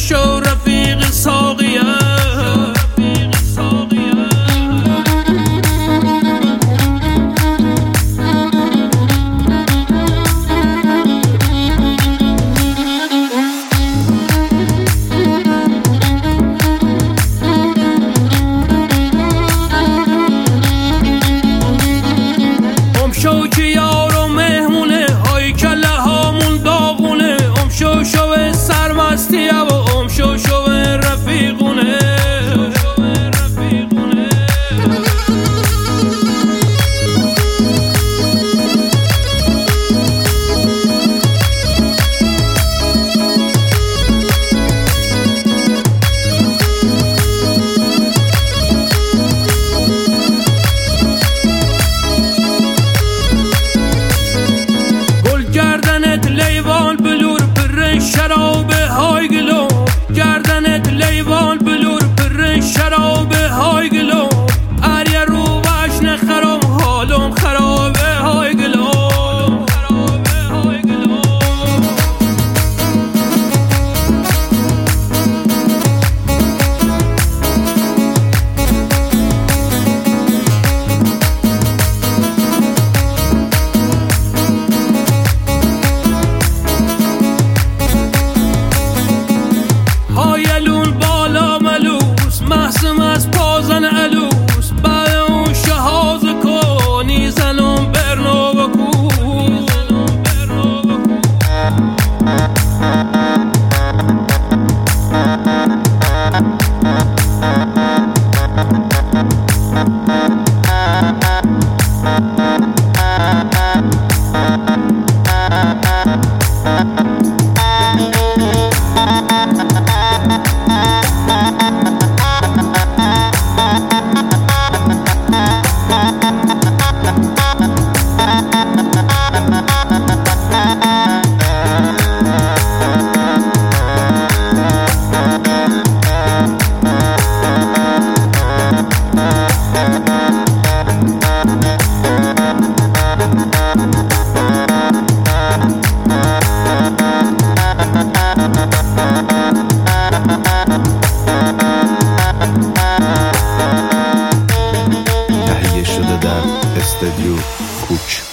شو رفیق ساقیه. شو که یار و مهمونه های کله هامون داغونه. شو شو سرمستیه و شو شو رفیقونه. گردنت لیوان بلور پر شراب های گلو. گردنت لیوان بلور پر شراب های گلو. اریا رو وشن خرام حالم خراب های گلو. هایلون بالا ملوس محسم از پازن علوس. بعد اون شهاز کنی زنم برنو بکو. تهیه شده در استودیو کوک.